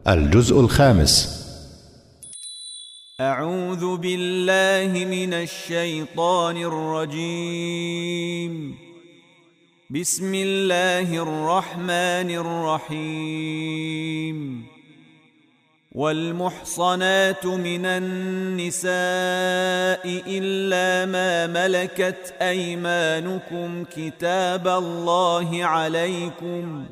الجزء الخامس. أعوذ بالله من الشيطان الرجيم. بسم الله الرحمن الرحيم. والمحصنات من النساء إلا ما ملكت أيمانكم كتاب الله عليكم،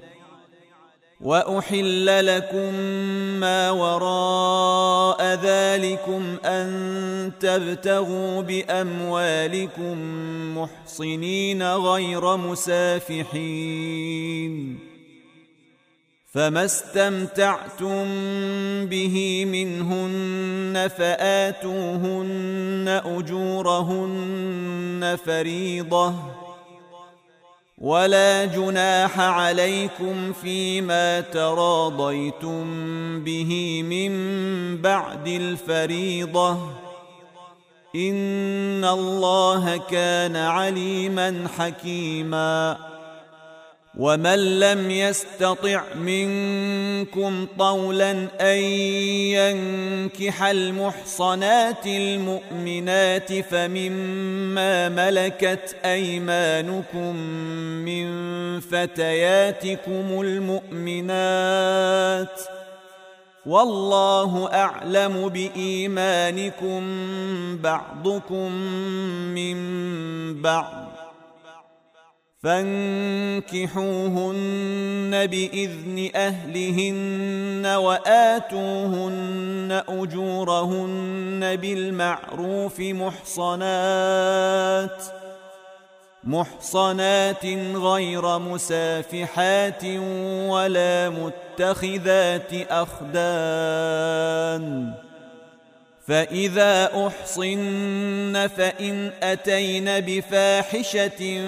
وأحل لكم ما وراء ذلكم أن تبتغوا بأموالكم محصنين غير مسافحين، فما استمتعتم به منهن فآتوهن أجورهن فريضة، ولا جناح عليكم فيما تراضيتم به من بعد الفريضة، إن الله كان عليما حكيما. ومن لم يستطع منكم طولا أن ينكح المحصنات المؤمنات فمما ملكت أيمانكم من فتياتكم المؤمنات، والله أعلم بإيمانكم بعضكم من بعض، فانكحوهن بإذن أهلهن وآتوهن أجورهن بالمعروف محصنات غير مسافحات ولا متخذات أخدان، فإذا أحصن فإن أتين بفاحشة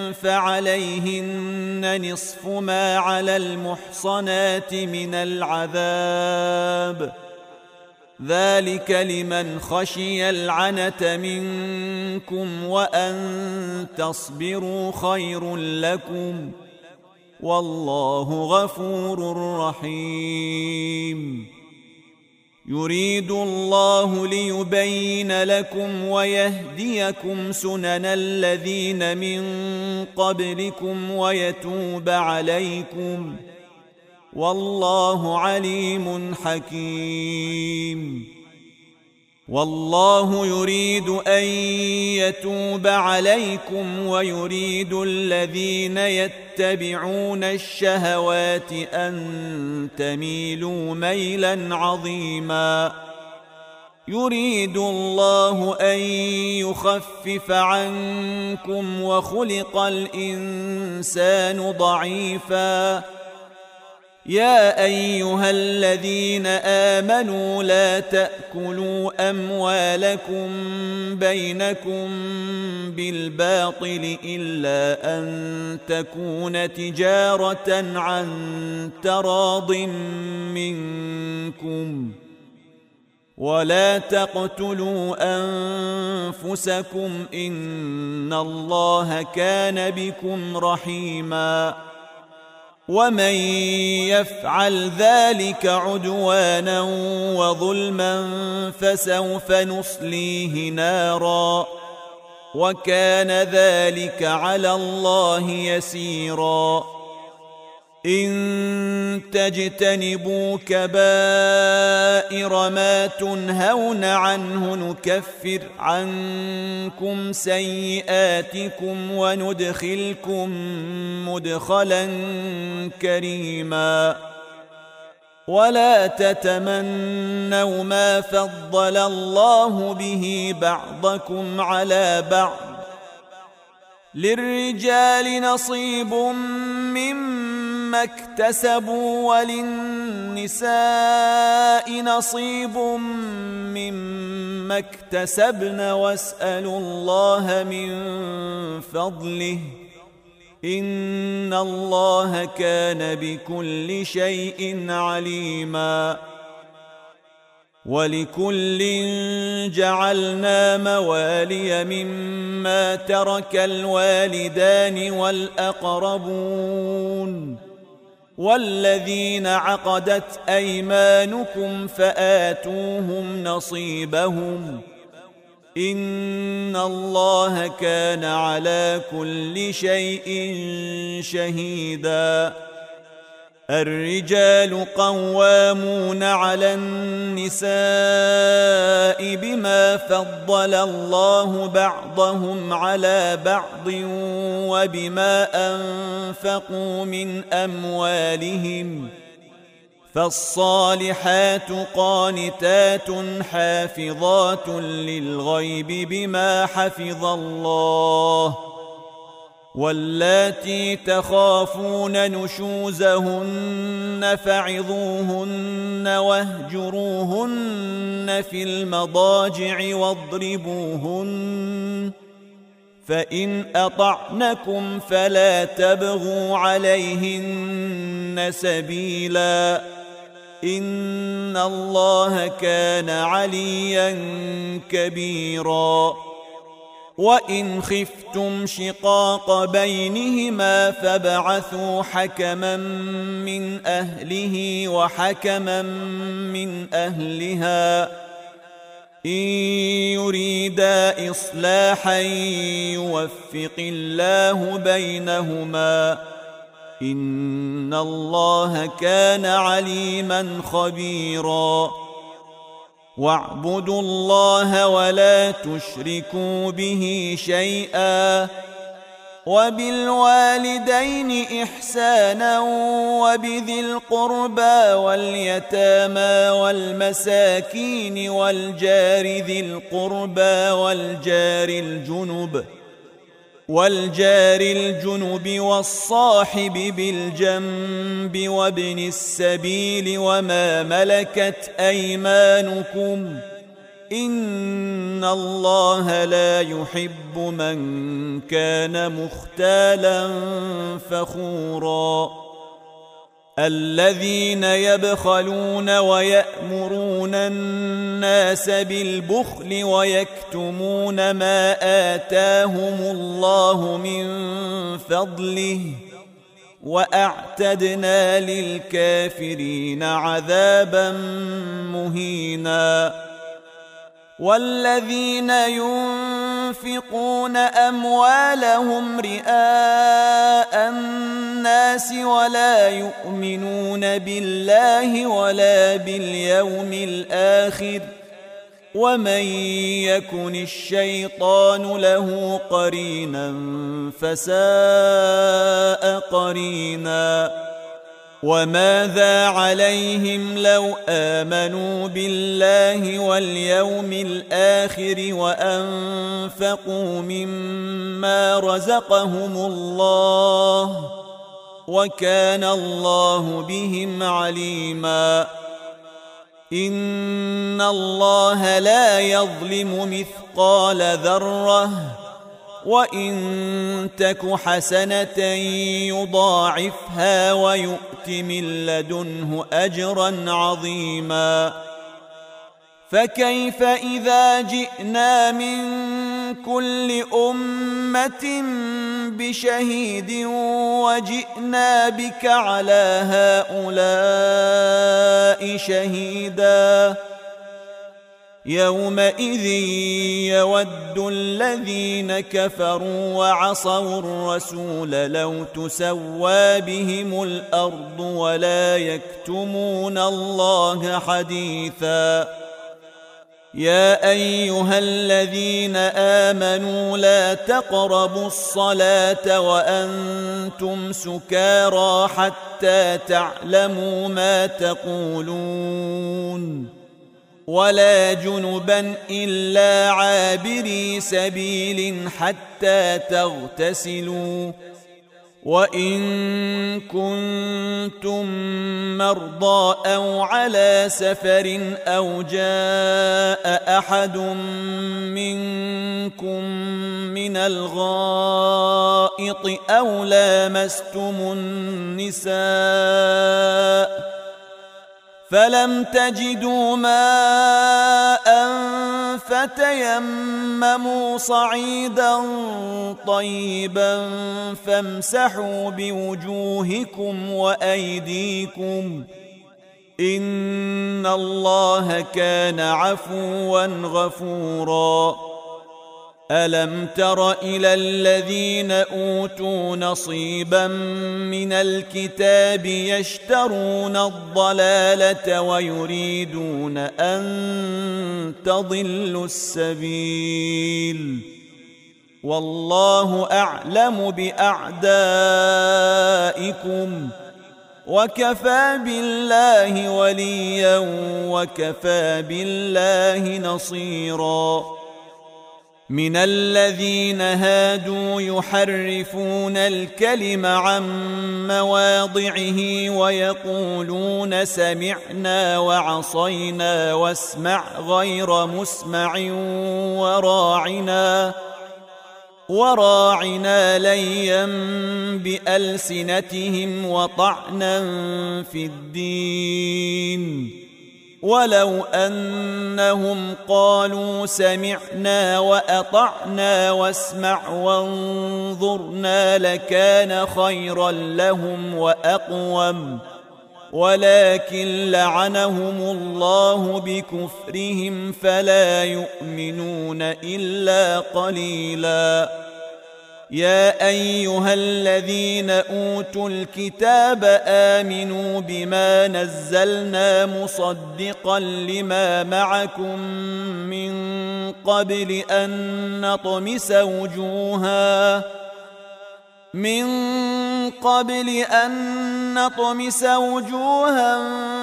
فعليهن نصف ما على المحصنات من العذاب، ذلك لمن خشي العنة منكم وأن تصبروا خير لكم، والله غفور رحيم. يريد الله ليبين لكم ويهديكم سنن الذين من قبلكم ويتوب عليكم، والله عليم حكيم. والله يريد أن يتوب عليكم ويريد الذين يتبعون الشهوات أن تميلوا ميلا عظيما. يريد الله أن يخفف عنكم وخلق الإنسان ضعيفا. يا أيها الذين آمنوا لا تأكلوا أموالكم بينكم بالباطل إلا أن تكون تجارة عن تراض منكم، ولا تقتلوا أنفسكم إن الله كان بكم رحيما. ومن يفعل ذلك عدوانا وظلما فسوف نصليه نارا، وكان ذلك على الله يسيرا. إن تجتنبوا كبائر ما تنهون عنه نكفر عنكم سيئاتكم وندخلكم مدخلا كريما. ولا تتمنوا ما فضل الله به بعضكم على بعض، للرجال نصيب مما اكتسبوا وللنساء نصيب مما اكتسبن، واسألوا الله من فضله إن الله كان بكل شيء عليما. ولكل جعلنا موالي مما ترك الوالدان والأقربون والذين عقدت أيمانكم فآتوهم نصيبهم إن الله كان على كل شيء شهيدا. الرجال قوامون على النساء بما فضل الله بعضهم على بعض وبما أنفقوا من أموالهم، فالصالحات قانتات حافظات للغيب بما حفظ الله، واللاتي تخافون نشوزهن فعظوهن واهجروهن في المضاجع واضربوهن، فإن أطعنكم فلا تبغوا عليهن سبيلا إن الله كان عليا كبيرا. وإن خفتم شقاق بينهما فابعثوا حكما من أهله وحكما من أهلها إن يريدا إصلاحا يوفق الله بينهما إن الله كان عليما خبيرا. واعبدوا الله ولا تشركوا به شيئا وبالوالدين إحسانا وبذي القربى واليتامى والمساكين والجار ذي القربى والجار الجنب والصاحب بالجنب وابن السبيل وما ملكت أيمانكم إن الله لا يحب من كان مختالا فخورا. الذين يبخلون ويأمرون الناس بالبخل ويكتمون ما آتاهم الله من فضله وأعتدنا للكافرين عذابا مهينا. والذين ينفقون أموالهم رئاء الناس ولا يؤمنون بالله ولا باليوم الآخر ومن يكن الشيطان له قرينا فساء قرينا. وماذا عليهم لو آمنوا بالله واليوم الآخر وأنفقوا مما رزقهم الله وكان الله بهم عليما. إن الله لا يظلم مثقال ذرة وإن تك حسنة يضاعفها ويؤت من لدنه أجرا عظيما. فكيف إذا جئنا من كل أمة بشهيد وجئنا بك على هؤلاء شهيدا يومئذ يود الذين كفروا وعصوا الرسول لو تسوى بهم الأرض ولا يكتمون الله حديثا. يا أيها الذين آمنوا لا تقربوا الصلاة وأنتم سكارى حتى تعلموا ما تقولون ولا جنبا إلا عابري سبيل حتى تغتسلوا وإن كنتم مرضى أو على سفر أو جاء أحد منكم من الغائط أو لامستم النساء فلم تجدوا ماء فتيمموا صعيدا طيبا فامسحوا بوجوهكم وأيديكم إن الله كان عفوا غفورا ألم تر إلى الذين أوتوا نصيبا من الكتاب يشترون الضلالة ويريدون أن تضلوا السبيل والله أعلم بأعدائكم وكفى بالله وليا وكفى بالله نصيرا من الذين هادوا يحرفون الكلم عن مواضعه ويقولون سمعنا وعصينا واسمع غير مسمع وراعنا ليا بألسنتهم وطعنا في الدين ولو أنهم قالوا سمعنا وأطعنا واسمع وانظرنا لكان خيرا لهم وأقوم ولكن لعنهم الله بكفرهم فلا يؤمنون إلا قليلا يا أيها الذين أوتوا الكتاب آمنوا بما نزلنا مصدقا لما معكم من قبل أن نطمس وجوها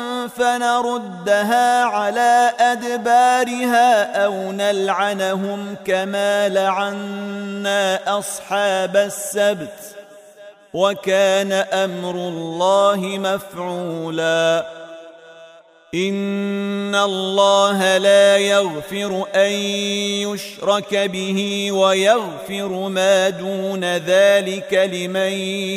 فنردها على أدبارها أو نلعنهم كما لعنا أصحاب السبت وكان أمر الله مفعولا إن الله لا يغفر أن يشرك به ويغفر ما دون ذلك لمن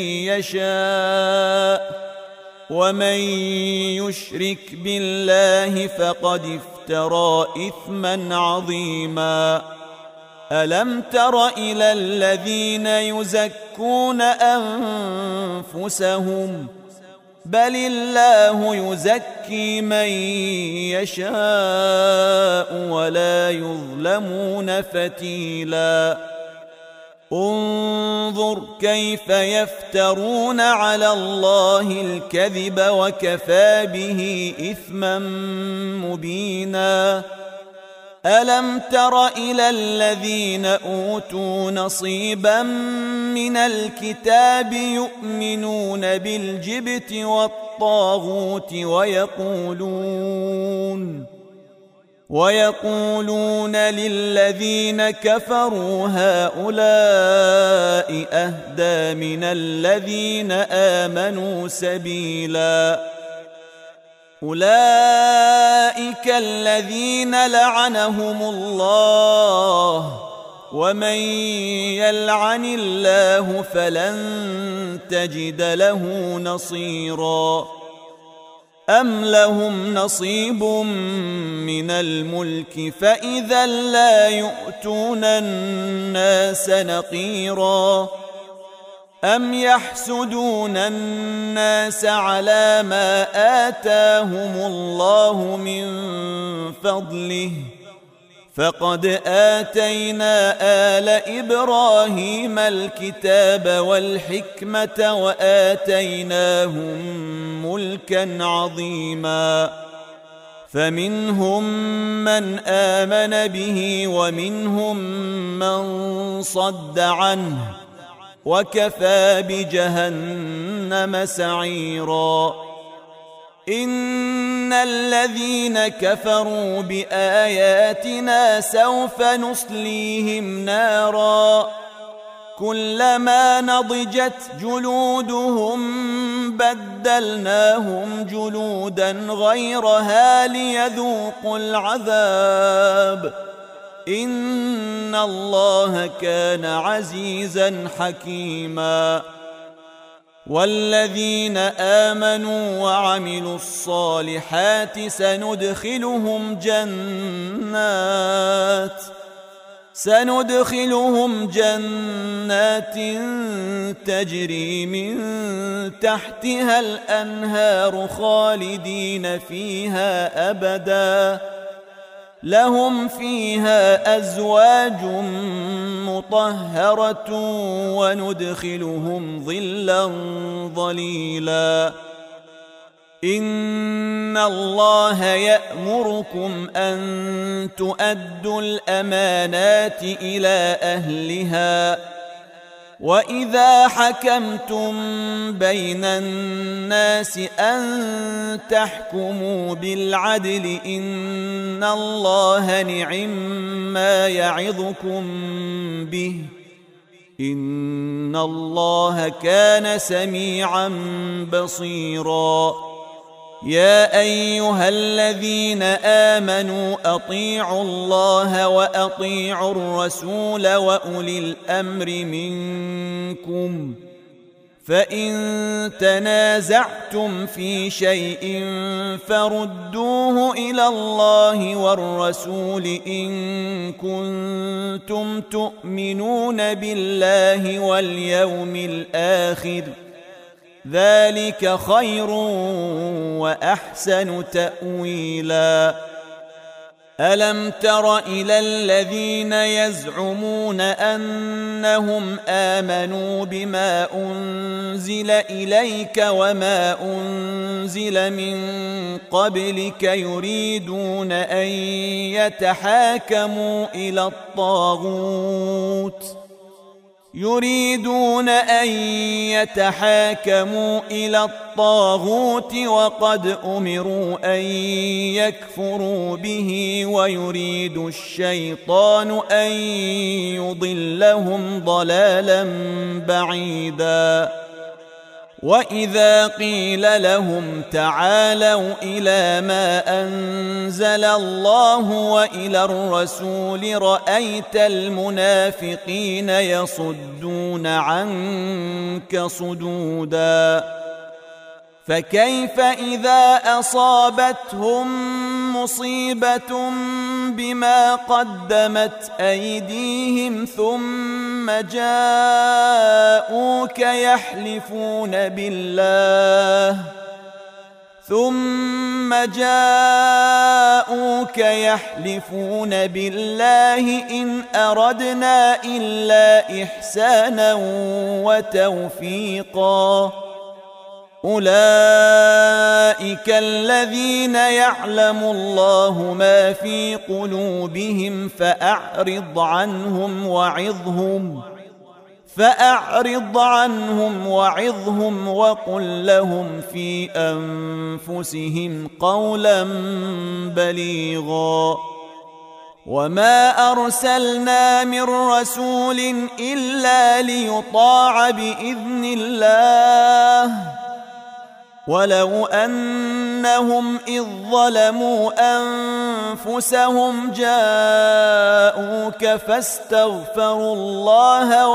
يشاء ومن يشرك بالله فقد افترى إثما عظيما ألم تر إلى الذين يزكون أنفسهم بل الله يزكي من يشاء ولا يظلمون فتيلا انظر كيف يفترون على الله الكذب وكفى به إثما مبينا ألم تر إلى الذين أوتوا نصيبا من الكتاب يؤمنون بالجبت والطاغوت ويقولون للذين كفروا هؤلاء أهدى من الذين آمنوا سبيلا أولئك الذين لعنهم الله ومن يلعن الله فلن تجد له نصيرا أم لهم نصيب من الملك فإذا لا يؤتون الناس نقيرا أم يحسدون الناس على ما آتاهم الله من فضله فقد آتينا آل إبراهيم الكتاب والحكمة وآتيناهم ملكا عظيما فمنهم من آمن به ومنهم من صد عنه وكفى بجهنم سعيرا إن الذين كفروا بآياتنا سوف نصليهم نارا كلما نضجت جلودهم بدلناهم جلودا غيرها ليذوقوا العذاب إن الله كان عزيزا حكيما والذين آمنوا وعملوا الصالحات سندخلهم جنات تجري من تحتها الأنهار خالدين فيها أبدا، لهم فيها أزواج مطهرة وندخلهم ظلا ظليلا. إن الله يأمركم أن تؤدوا الأمانات إلى أهلها، وإذا حكمتم بين الناس أن تحكموا بالعدل، إن الله نعما يعظكم به، إن الله كان سميعا بصيرا. يا أيها الذين آمنوا أطيعوا الله وأطيعوا الرسول وأولي الأمر منكم، فإن تنازعتم في شيء فردوه إلى الله والرسول إن كنتم تؤمنون بالله واليوم الآخر، ذلك خير وأحسن تأويلا. ألم تر إلى الذين يزعمون أنهم آمنوا بما أنزل إليك وما أنزل من قبلك يريدون أن يتحاكموا إلى الطاغوت وقد أمروا أن يكفروا به، ويريد الشيطان أن يضلهم ضلالا بعيدا. وإذا قيل لهم تعالوا إلى ما أنزل الله وإلى الرسول رأيت المنافقين يصدون عنك صدودا. فكيف إذا أصابتهم مصيبة بما قدمت أيديهم ثم جاءوك يحلفون بالله إن أردنا إلا إحسانا وتوفيقا، أولئك الذين يعلم الله ما في قلوبهم فأعرض عنهم وعظهم وقل لهم في أنفسهم قولا بليغا. وما أرسلنا من رسول إلا ليطاع بإذن الله، ولو أنهم إذ ظلموا أنفسهم جاءوك فاستغفروا الله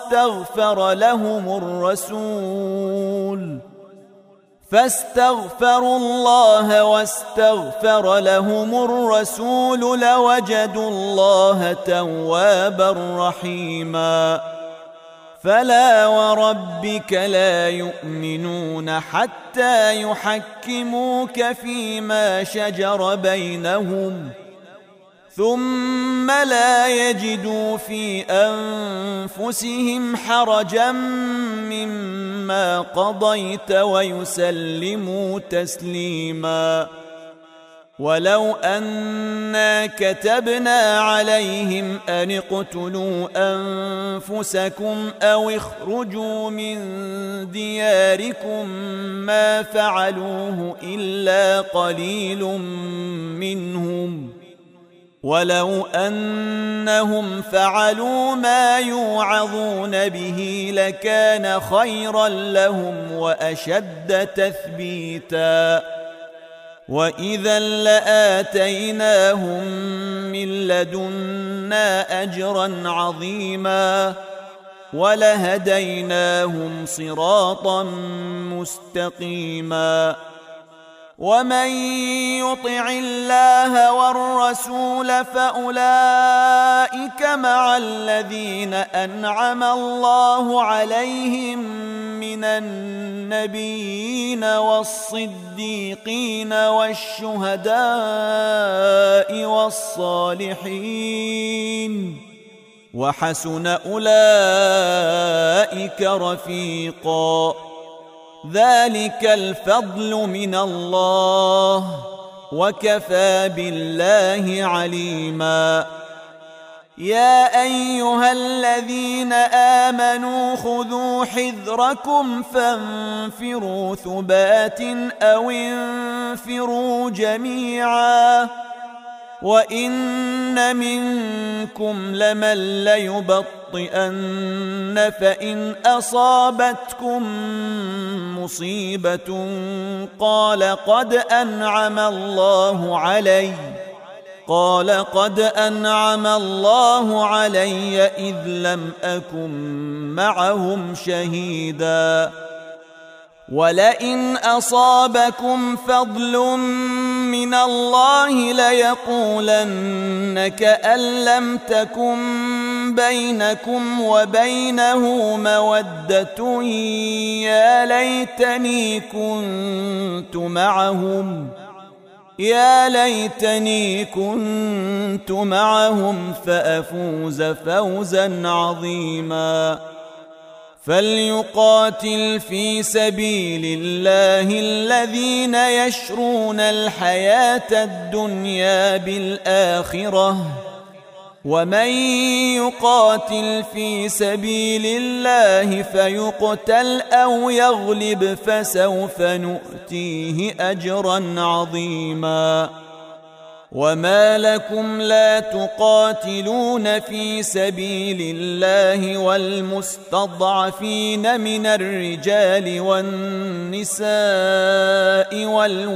واستغفر لهم الرسول لوجدوا الله توابا رحيما. فلا وربك لا يؤمنون حتى يحكموك فيما شجر بينهم، ثم لا يجدوا في أنفسهم حرجا مما قضيت ويسلموا تسليما. ولو أنا كتبنا عليهم أن اقتلوا أنفسكم أو اخرجوا من دياركم ما فعلوه إلا قليل منهم، ولو أنهم فعلوا ما يوعظون به لكان خيرا لهم وأشد تثبيتا. وإذا لآتيناهم من لدنا أجرا عظيما. ولهديناهم صراطا مستقيما. ومن يطع الله والرسول فأولئك مع الذين أنعم الله عليهم من النبيين والصديقين والشهداء والصالحين، وحسن أولئك رفيقا. ذلك الفضل من الله، وكفى بالله عليما. يا أيها الذين آمنوا خذوا حذركم فانفروا ثبات أو انفروا جميعا. وإن منكم لمن ليبطئن فإن أصابتكم مصيبة قال قد أنعم الله علي إذ لم أكن معهم شهيدا. ولئن أصابكم فضل من الله ليقولن كأن لم تكن بينكم وبينه مودة يا ليتني كنت معهم فأفوز فوزا عظيما. فليقاتل في سبيل الله الذين يشرون الحياة الدنيا بالآخرة، ومن يقاتل في سبيل الله فيقتل أو يغلب فسوف نؤتيه أجرا عظيما. وما لكم لا تقاتلون في سبيل الله والمستضعفين من الرجال والنساء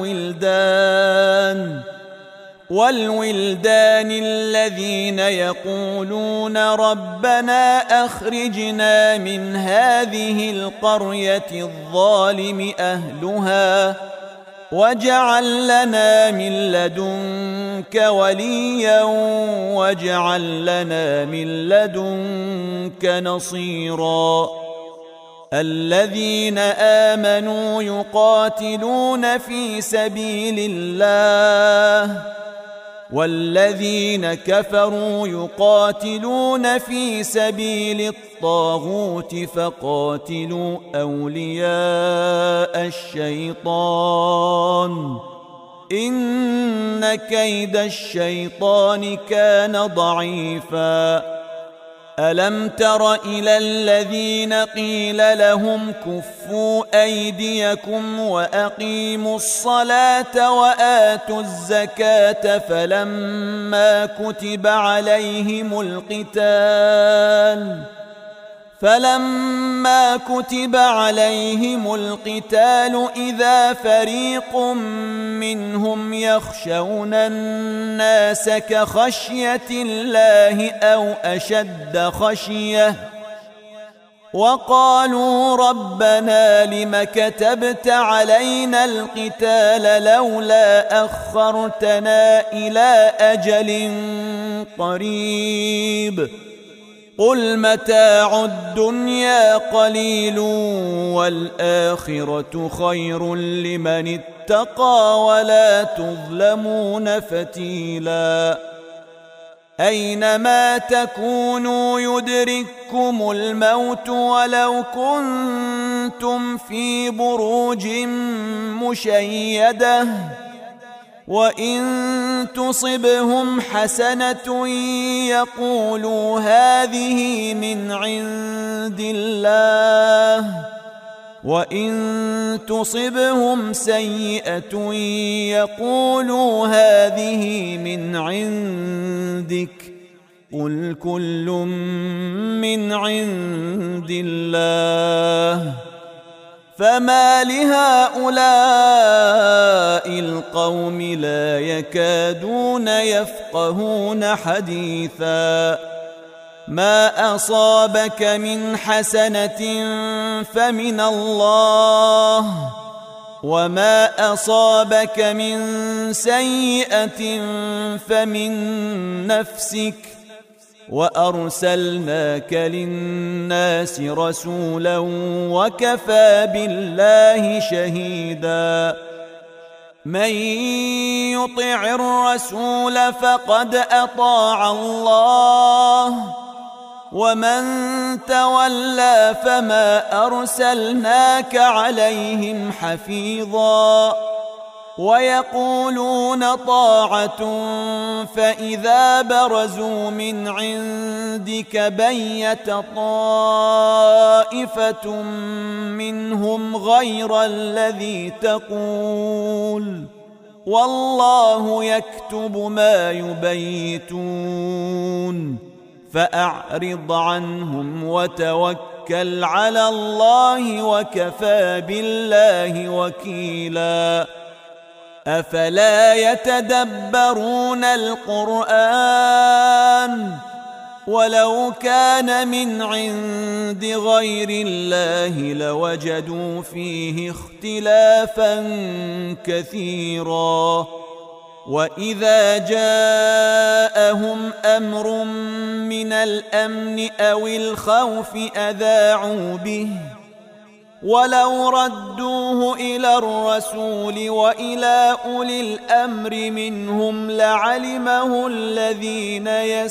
والولدان الذين يقولون ربنا أخرجنا من هذه القرية الظالم أهلها واجعل لنا من لدنك وليا واجعل لنا من لدنك نصيرا. الذين آمنوا يقاتلون في سبيل الله، والذين كفروا يقاتلون في سبيل الطاغوت فقاتلوا أولياء الشيطان إن كيد الشيطان كان ضعيفا. ألم تر إلى الذين قيل لهم كفوا أيديكم وأقيموا الصلاة وآتوا الزكاة فلما كتب عليهم القتال إذا فريق منهم يخشون الناس كخشية الله أو أشد خشية وقالوا ربنا لم كتبت علينا القتال لولا أخرتنا إلى أجل قريب قل متاع الدنيا قليل والآخرة خير لمن اتقى ولا تظلمون فتيلا. أينما تكونوا يدرككم الموت ولو كنتم في بروج مشيدة وإن تصبهم حسنة يقولوا هذه من عند الله وإن تصبهم سيئة يقولوا هذه من عندك قل كل من عند الله فما لهؤلاء القوم لا يكادون يفقهون حديثا ما أصابك من حسنة فمن الله، وما أصابك من سيئة فمن نفسك، وأرسلناك للناس رسولا وكفى بالله شهيدا. من يطع الرسول فقد أطاع الله، ومن تولى فما أرسلناك عليهم حفيظا. ويقولون طاعة فإذا برزوا من عندك بيت طائفة منهم غير الذي تقول، والله يكتب ما يبيتون. فأعرض عنهم وتوكل على الله وكفى بالله وكيلا. أفلا يتدبرون القرآن؟ ولو كان من عند غير الله لوجدوا فيه اختلافا كثيرا. وإذا جاءهم أمر من الأمن أو الخوف أذاعوا به، ولو ردوه إلى الرسول وإلى أولي الأمر منهم لعلمه الذين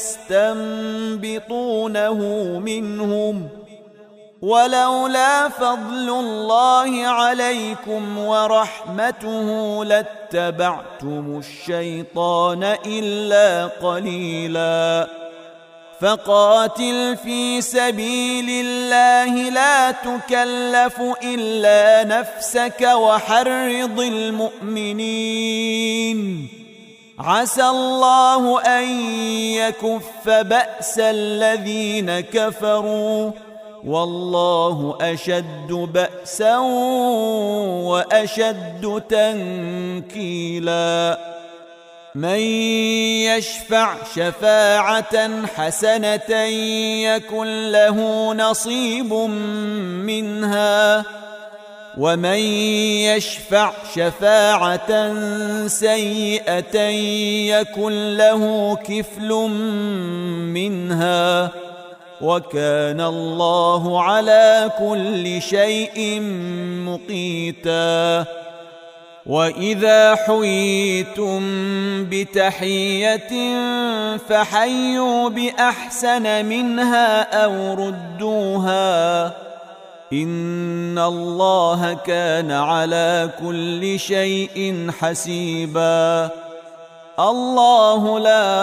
يستنبطونه منهم، ولولا فضل الله عليكم ورحمته لاتبعتم الشيطان إلا قليلا. فقاتل في سبيل الله لا تكلف إلا نفسك وحرض المؤمنين، عسى الله أن يكف بأس الذين كفروا، والله أشد بأسا وأشد تنكيلا. من يشفع شفاعة حسنة يكن له نصيب منها، ومن يشفع شفاعة سيئة يكن له كفل منها، وكان الله على كل شيء مقيتا. وإذا حييتم بتحية فحيوا بأحسن منها أو ردوها، إن الله كان على كل شيء حسيبا. الله لا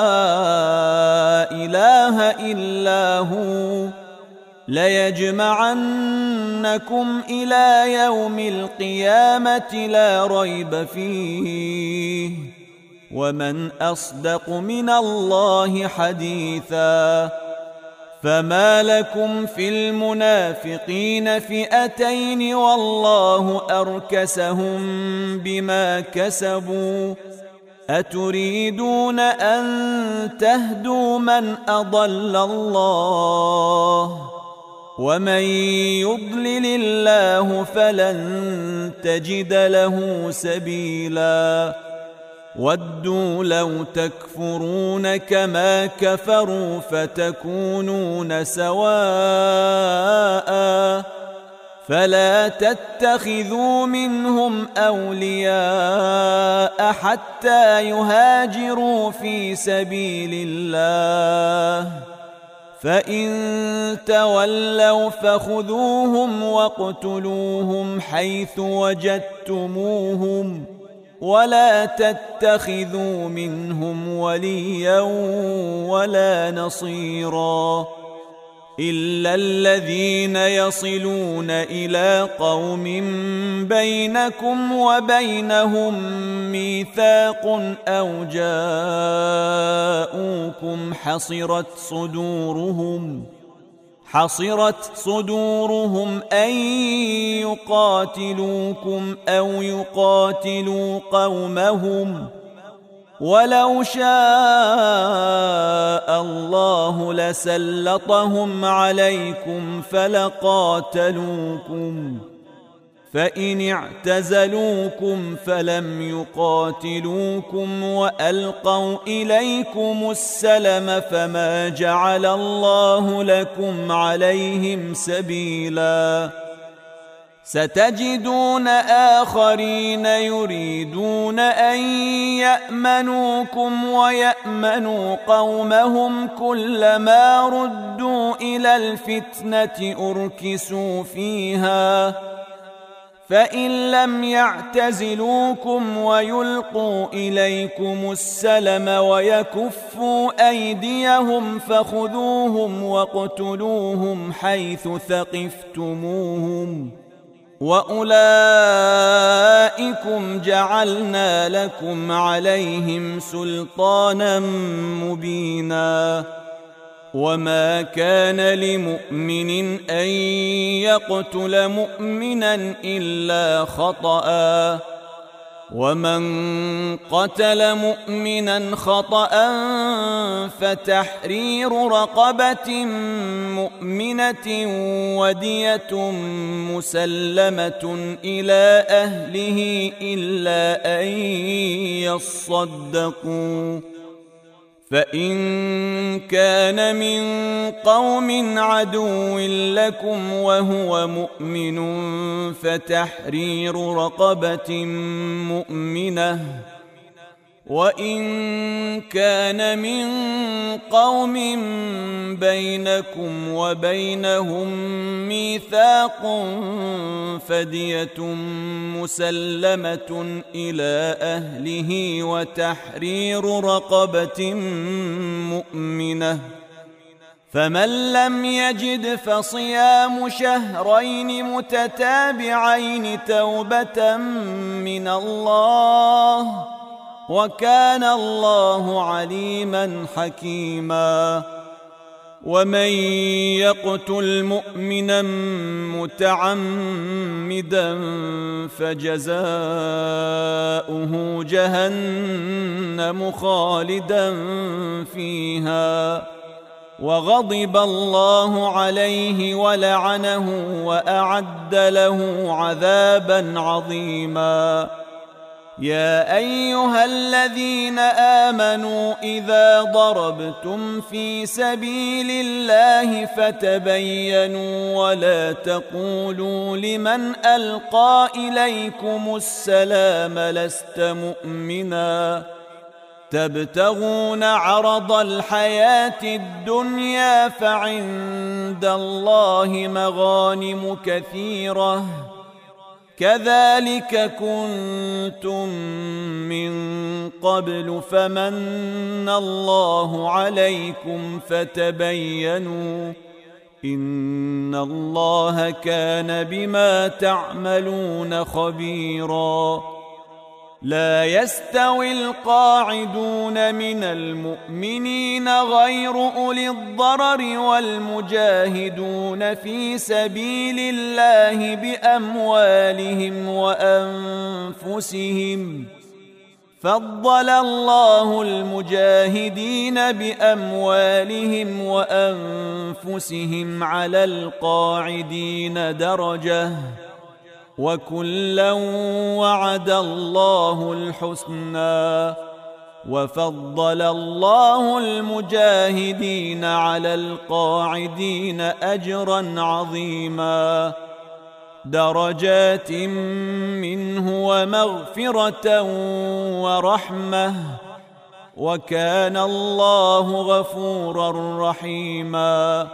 إله إلا هو، ليجمعنكم إلى يوم القيامة لا ريب فيه، ومن أصدق من الله حديثا. فما لكم في المنافقين فئتين والله أركسهم بما كسبوا، أتريدون أن تهدوا من أضل الله؟ ومن يضلل الله فلن تجد له سبيلا. ودوا لو تكفرون كما كفروا فتكونون سواء، فلا تتخذوا منهم أولياء حتى يهاجروا في سبيل الله، فإن تولوا فخذوهم واقتلوهم حيث وجدتموهم، ولا تتخذوا منهم وليا ولا نصيرا، إلا الذين يصلون إلى قوم بينكم وبينهم ميثاق أو جاءوكم حصرت صدورهم أن يقاتلوكم أو يقاتلوا قومهم، ولو شاء الله لسلطهم عليكم فلقاتلوكم، فإن اعتزلوكم فلم يقاتلوكم وألقوا إليكم السلم فما جعل الله لكم عليهم سبيلا. ستجدون آخرين يريدون أن يأمنوكم ويأمنوا قومهم، كلما ردوا إلى الفتنة أركسوا فيها، فإن لم يعتزلوكم ويلقوا إليكم السلم ويكفوا أيديهم فخذوهم واقتلوهم حيث ثقفتموهم، وأولئكم جعلنا لكم عليهم سلطانا مبينا. وما كان لمؤمن أن يقتل مؤمنا إلا خطأ، ومن قتل مؤمنا خطأ فتحرير رقبة مؤمنة ودية مسلمة إلى أهله إلا أن يصدقوا، فإن كان من قوم عدو لكم وهو مؤمن فتحرير رقبة مؤمنة، وإن كان من قوم بينكم وبينهم ميثاق فدية مسلمة إلى أهله وتحرير رقبة مؤمنة، فمن لم يجد فصيام شهرين متتابعين توبة من الله، وكان الله عليما حكيما. ومن يقتل مؤمنا متعمدا فجزاؤه جهنم خالدا فيها، وغضب الله عليه ولعنه وأعد له عذابا عظيما. يا أيها الذين آمنوا إذا ضربتم في سبيل الله فتبينوا ولا تقولوا لمن ألقى إليكم السلام لست مؤمنا تبتغون عرض الحياة الدنيا فعند الله مغانم كثيرة كذلك كنتم من قبل فمن الله عليكم فتبينوا إن الله كان بما تعملون خبيرا. لا يستوي القاعدون من المؤمنين غير أولي الضرر والمجاهدون في سبيل الله بأموالهم وأنفسهم، فضل الله المجاهدين بأموالهم وأنفسهم على القاعدين درجة، وكلا وعد الله الحسنى، وفضل الله المجاهدين على القاعدين أجرا عظيما، درجات منه ومغفرة ورحمة، وكان الله غفورا رحيما.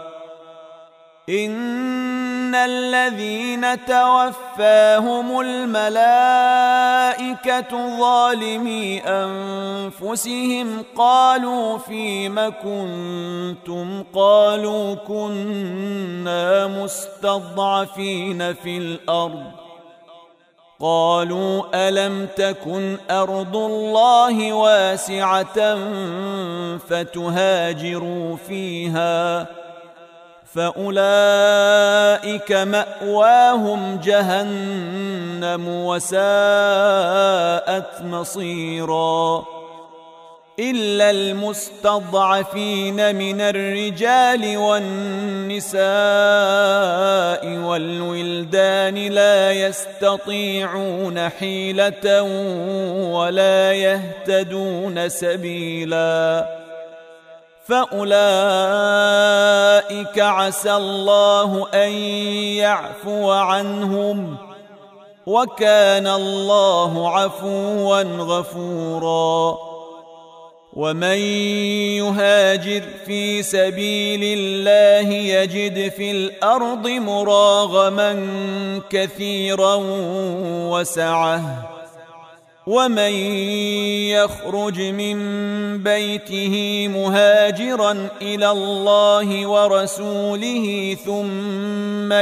إن الذين توفاهم الملائكة ظالمي أنفسهم قالوا فيم كنتم قالوا كنا مستضعفين في الأرض قالوا ألم تكن أرض الله واسعة فتهاجروا فيها فأولئك مأواهم جهنم وساءت مصيرا. إلا المستضعفين من الرجال والنساء والولدان لا يستطيعون حيلة ولا يهتدون سبيلا فأولئك عسى الله أن يعفو عنهم وكان الله عفوا غفورا ومن يهاجر في سبيل الله يجد في الأرض مراغما كثيرا وسعة ومن يخرج من بيته مهاجرا إلى الله ورسوله ثم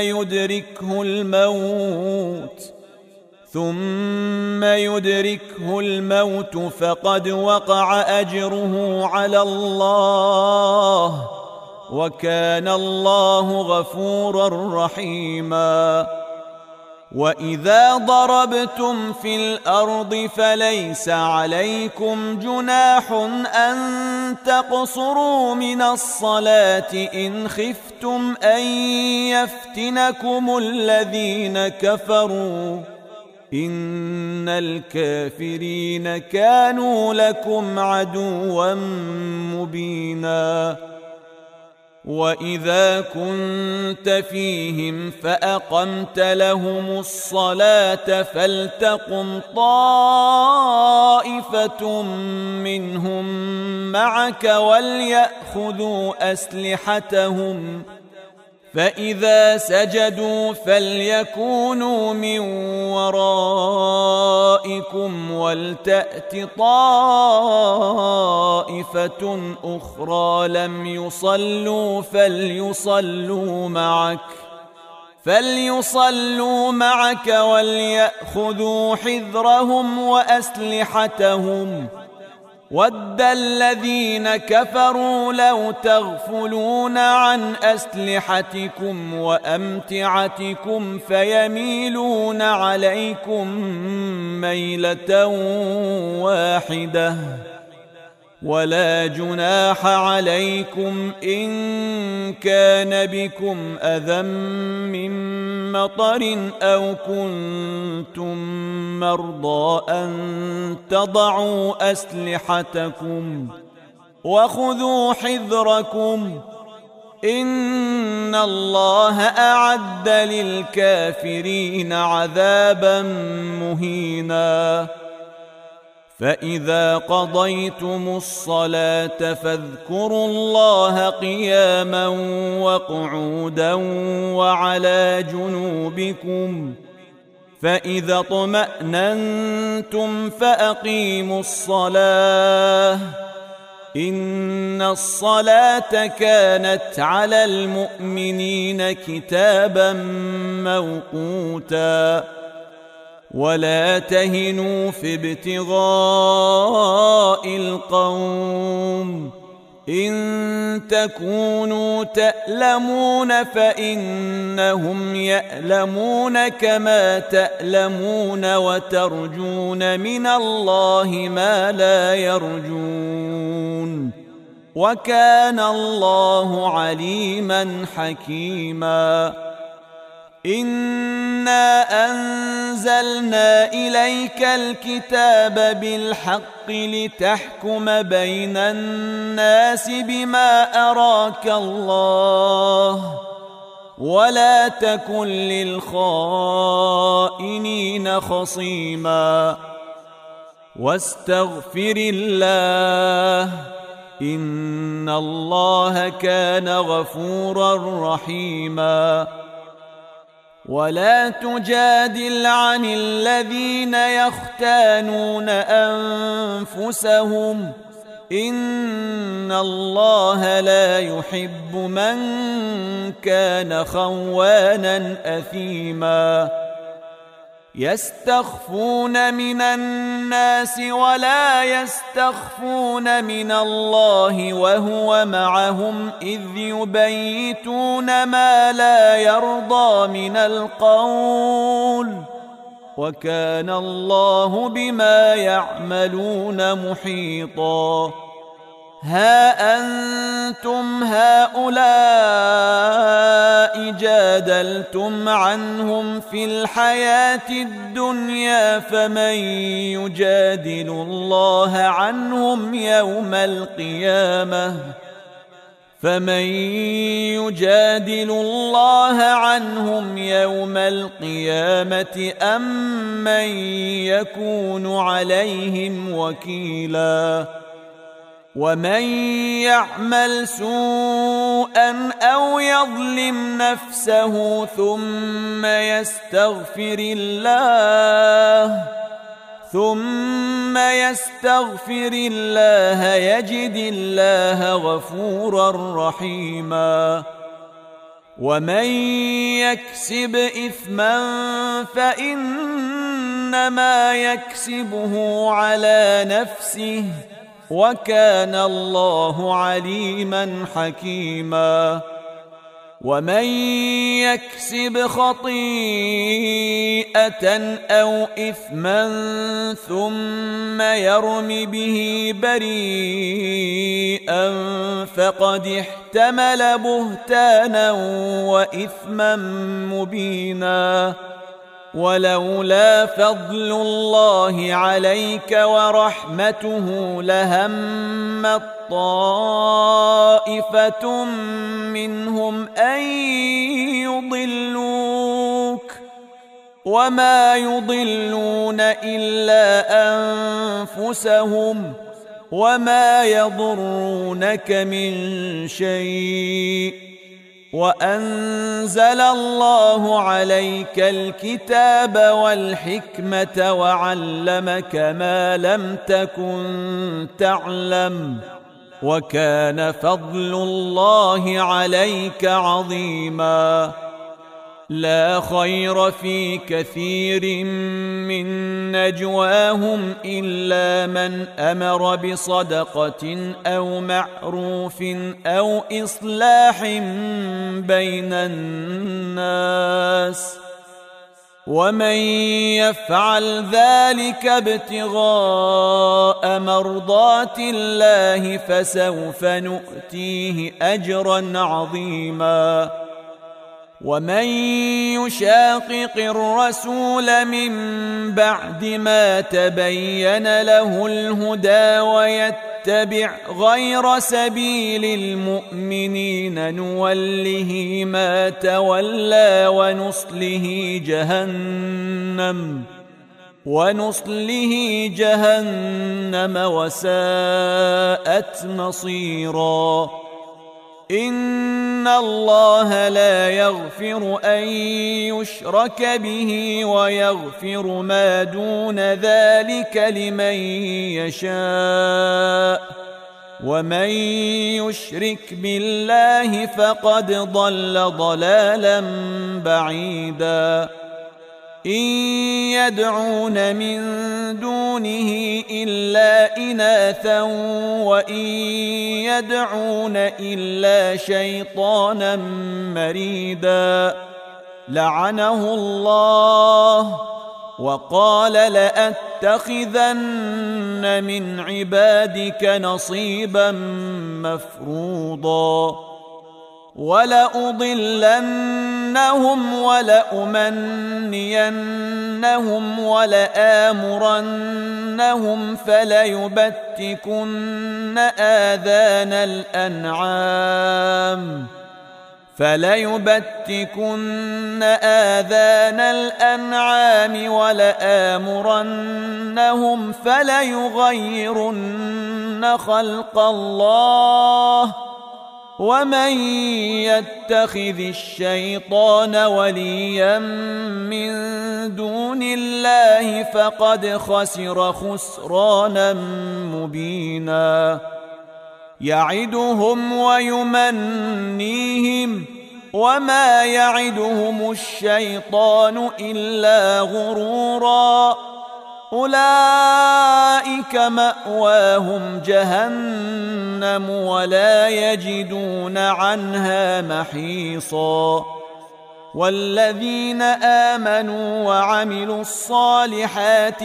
يدركه الموت فقد وقع أجره على الله وكان الله غفورا رحيما وإذا ضربتم في الأرض فليس عليكم جناح أن تقصروا من الصلاة إن خفتم أن يفتنكم الذين كفروا إن الكافرين كانوا لكم عدوا مبينا وإذا كنت فيهم فأقمت لهم الصلاة فلتقم طائفة منهم معك وليأخذوا أسلحتهم فإذا سجدوا فليكونوا من ورائكم ولتأت طائفة أخرى لم يصلوا فليصلوا معك وليأخذوا حذرهم وأسلحتهم ود الذين كفروا لو تغفلون عن أسلحتكم وأمتعتكم فيميلون عليكم ميلة واحدة ولا جناح عليكم إن كان بكم أذى من مطر أو كنتم مرضى أن تضعوا أسلحتكم وخذوا حذركم إن الله أعد للكافرين عذابا مهينا فإذا قضيتم الصلاة فاذكروا الله قياما وقعودا وعلى جنوبكم فإذا اطمأننتم فأقيموا الصلاة إن الصلاة كانت على المؤمنين كتابا موقوتا ولا تهنوا في ابتغاء القوم إن تكونوا تألمون فإنهم يألمون كما تألمون وترجون من الله ما لا يرجون وكان الله عليما حكيما إنا أنزلنا إليك الكتاب بالحق لتحكم بين الناس بما أراك الله ولا تكن للخائنين خصيما واستغفر الله إن الله كان غفورا رحيما ولا تجادل عن الذين يختانون أنفسهم إن الله لا يحب من كان خوانا أثيما يستخفون من الناس ولا يستخفون من الله وهو معهم إذ يبيتون ما لا يرضى من القول وكان الله بما يعملون محيطا. ها أنتم هؤلاء جادلتم عنهم في الحياة الدنيا، فمن يجادل الله عنهم يوم القيامة أم من يكون عليهم وكيلا؟ ومن يعمل سوءا أو يظلم نفسه ثم يستغفر الله يجد الله غفورا رحيما. ومن يكسب إثما فإنما يكسبه على نفسه، وكان الله عليما حكيما. ومن يكسب خطيئة أو إثما ثم يرم به بريئا فقد احتمل بهتانا وإثما مبينا. ولولا فضل الله عليك ورحمته لهمت طائفة منهم أن يضلوك، وما يضلون إلا أنفسهم، وما يضرونك من شيء. وأنزل الله عليك الكتاب والحكمة وعلمك ما لم تكن تعلم، وكان فضل الله عليك عظيما. لا خير في كثير من نجواهم إلا من أمر بصدقة أو معروف أو إصلاح بين الناس، ومن يفعل ذلك ابتغاء مرضات الله فسوف نؤتيه أجرا عظيما. ومن يشاقق الرسول من بعد ما تبين له الهدى ويتبع غير سبيل المؤمنين نوله ما تولى ونصله جهنم وساءت مصيرا. إن الله لا يغفر أن يشرك به ويغفر ما دون ذلك لمن يشاء، ومن يشرك بالله فقد ضل ضلالا بعيدا. إن يدعون من دونه إلا إناثا وإن يدعون إلا شيطانا مريدا لعنه الله وقال لأتخذن من عبادك نصيبا مفروضا ولأضلنهم ولأمنينهم ولآمرنهم فليبتكن آذان الأنعام ولآمرنهم فليغيرن خلق الله ومن يتخذ الشيطان وليا من دون الله فقد خسر خسرانا مبينا يعدهم ويمنيهم وما يعدهم الشيطان إلا غرورا أولئك مأواهم جهنم ولا يجدون عنها محيصا والذين آمنوا وعملوا الصالحات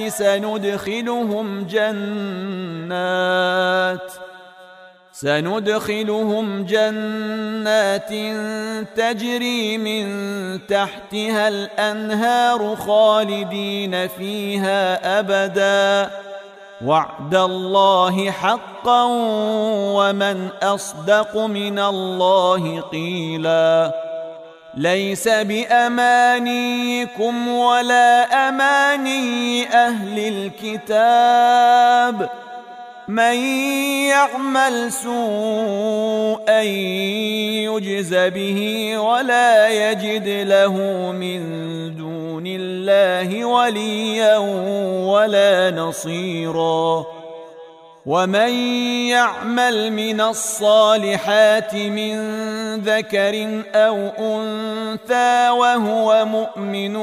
سندخلهم جنات تجري من تحتها الأنهار خالدين فيها أبدا وعد الله حقا ومن أصدق من الله قيلا ليس بأمانيكم ولا أماني أهل الكتاب من يعمل سوءا يجز به ولا يجد له من دون الله وليا ولا نصيرا ومن يعمل من الصالحات من ذكر أو أنثى وهو مؤمن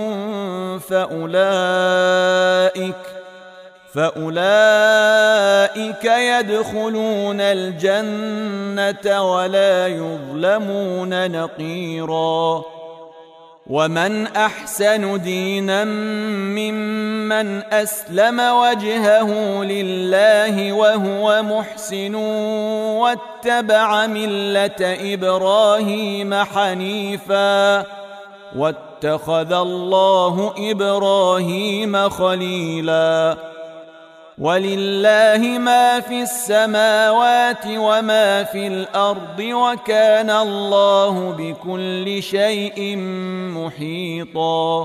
فأولئك يدخلون الجنة ولا يظلمون نقيرا ومن أحسن دينا ممن أسلم وجهه لله وهو محسن واتبع ملة إبراهيم حنيفا واتخذ الله إبراهيم خليلا ولله ما في السماوات وما في الأرض وكان الله بكل شيء محيطا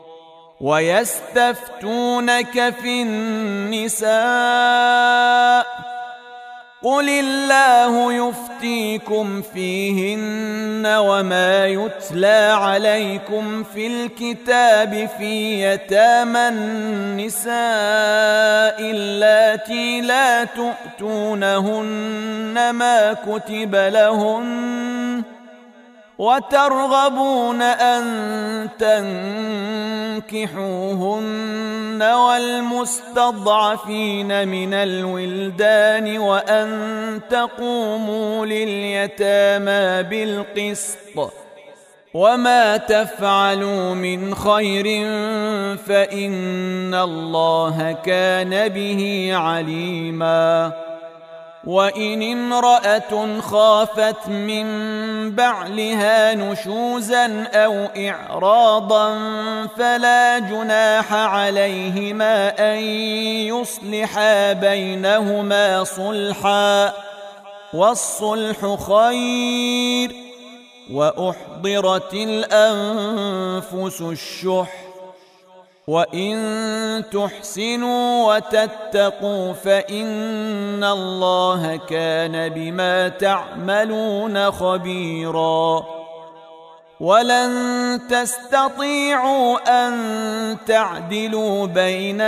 ويستفتونك في النساء قل الله يفتيكم فيهن وما يتلى عليكم في الكتاب في يتامى النساء اللاتي لا تؤتونهن ما كتب لهن وترغبون أن تنكحوهن والمستضعفين من الولدان وأن تقوموا لليتامى بالقسط وما تفعلوا من خير فإن الله كان به عليما وإن امرأة خافت من بعلها نشوزا أو إعراضا فلا جناح عليهما أن يصلحا بينهما صلحا والصلح خير وأحضرت الأنفس الشح وإن تحسنوا وتتقوا فإن الله كان بما تعملون خبيرا ولن تستطيعوا أن تعدلوا بين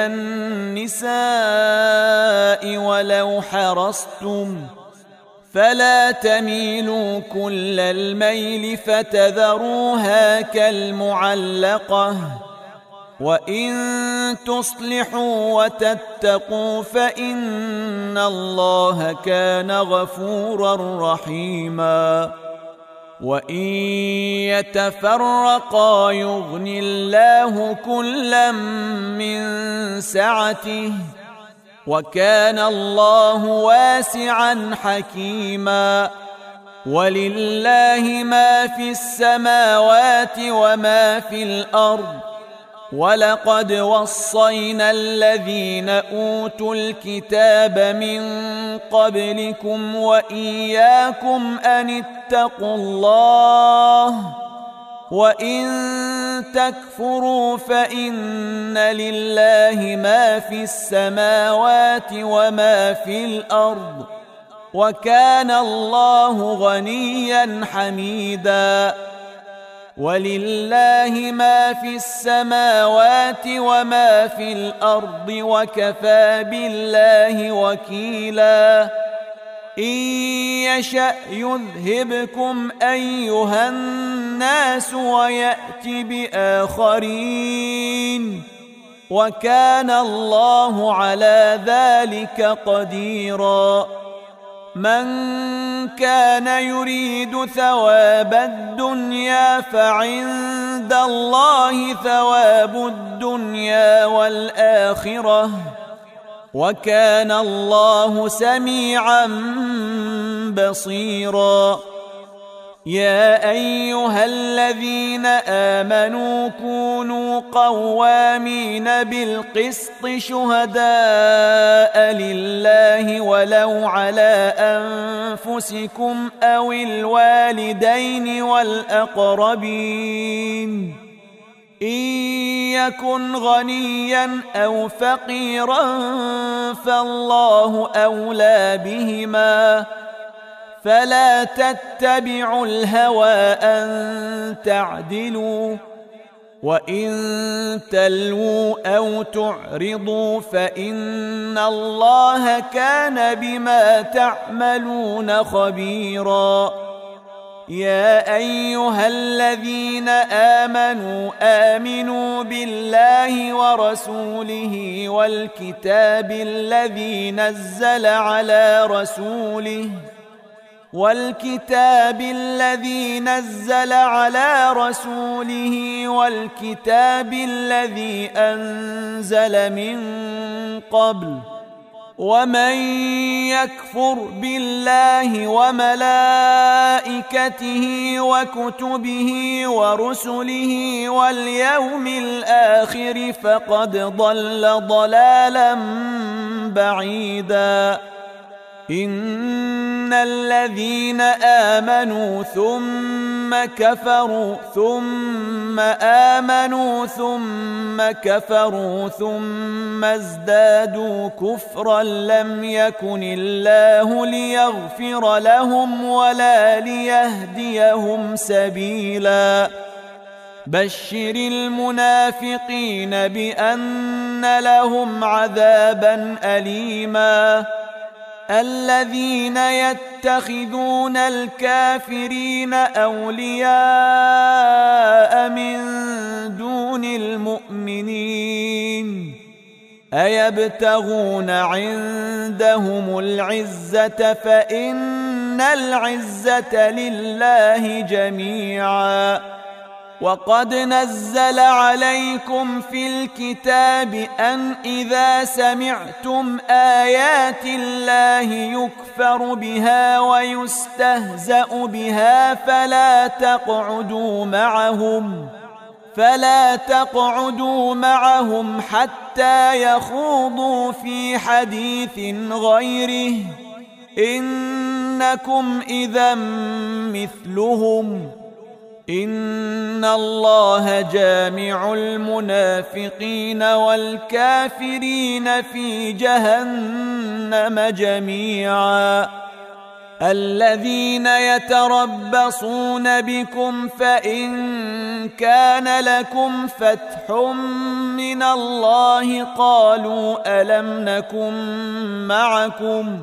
النساء ولو حرصتم فلا تميلوا كل الميل فتذروها كالمعلقة وإن تصلحوا وتتقوا فإن الله كان غفورا رحيما وإن يتفرقا يغن الله كلا من سعته وكان الله واسعا حكيما ولله ما في السماوات وما في الأرض ولقد وصينا الذين أوتوا الكتاب من قبلكم وإياكم أن اتقوا الله وإن تكفروا فإن لله ما في السماوات وما في الأرض وكان الله غنيا حميدا ولله ما في السماوات وما في الأرض وكفى بالله وكيلا إن يشأ يذهبكم أيها الناس ويأت بآخرين وكان الله على ذلك قديرا من كان يريد ثواب الدنيا فعند الله ثواب الدنيا والآخرة وكان الله سميعا بصيرا. يا أيها الذين آمنوا كونوا قوامين بالقسط شهداء لله ولو على أنفسكم أو الوالدين والأقربين إن يكن غنيا أو فقيرا فالله أولى بهما فلا تتبعوا الهوى أن تعدلوا وإن تلووا أو تعرضوا فإن الله كان بما تعملون خبيرا. يا أيها الذين آمنوا بالله ورسوله والكتاب الذي نزل على رسوله والكتاب الذي أنزل من قبل ومن يكفر بالله وملائكته وكتبه ورسله واليوم الآخر فقد ضل ضلالا بعيدا. إن الذين آمنوا ثم كفروا ثم آمنوا ثم كفروا ثم ازدادوا كفرا لم يكن الله ليغفر لهم ولا ليهديهم سبيلا. بشر المنافقين بأن لهم عذابا أليما. الذين يتخذون الكافرين أولياء من دون المؤمنين أيبتغون عندهم العزة فإن العزة لله جميعا. وقد نزل عليكم في الكتاب أن إذا سمعتم آيات الله يكفر بها ويستهزأ بها فلا تقعدوا معهم حتى يخوضوا في حديث غيره إنكم إذا مثلهم إن الله جامع المنافقين والكافرين في جهنم جميعا. الذين يتربصون بكم فإن كان لكم فتح من الله قالوا ألم نكن معكم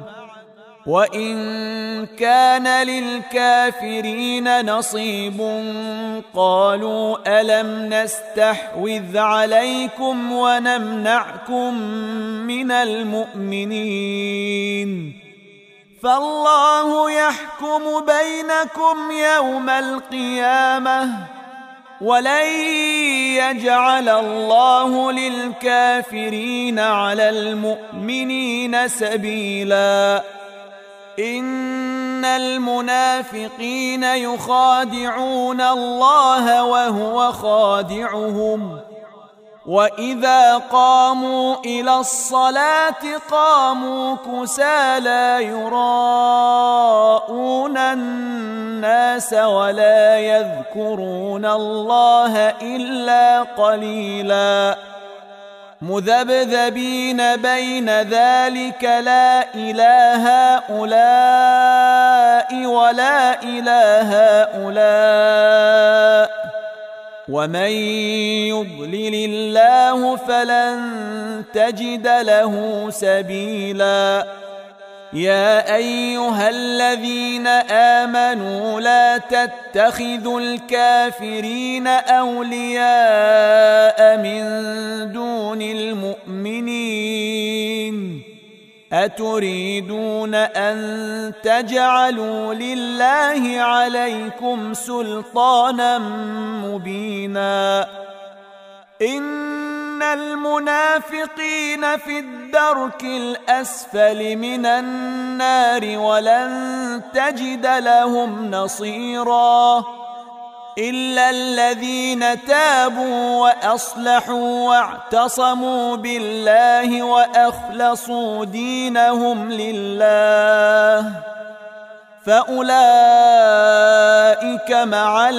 وإن كان للكافرين نصيب قالوا ألم نستحوذ عليكم ونمنعكم من المؤمنين فالله يحكم بينكم يوم القيامة ولن يجعل الله للكافرين على المؤمنين سبيلا. إن المنافقين يخادعون الله وهو خادعهم وإذا قاموا إلى الصلاة قاموا كسالى يراءون الناس ولا يذكرون الله إلا قليلا. مذبذبين بين ذلك لا إله هؤلاء ولا إله هؤلاء ومن يضلل الله فلن تجد له سبيلا. يا أيها الذين آمنوا لا تتخذوا الكافرين أولياء من دون المؤمنين أتريدون أن تجعلوا لله عليكم سلطانا مبينا إن المنافقين في الدرك الأسفل من النار ولن تجد لهم نصيرا إلا الذين تابوا وأصلحوا واعتصموا بالله وأخلصوا دينهم لله فأولئك مع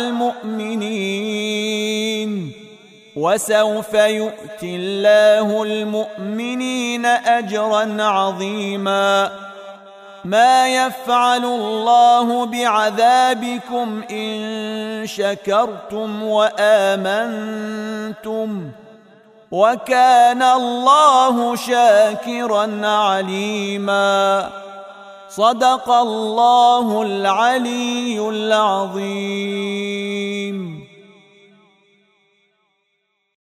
المؤمنين وسوف يؤتي الله المؤمنين أجرا عظيما ما يفعل الله بعذابكم إن شكرتم وآمنتم وكان الله شاكرا عليما صدق الله العلي العظيم.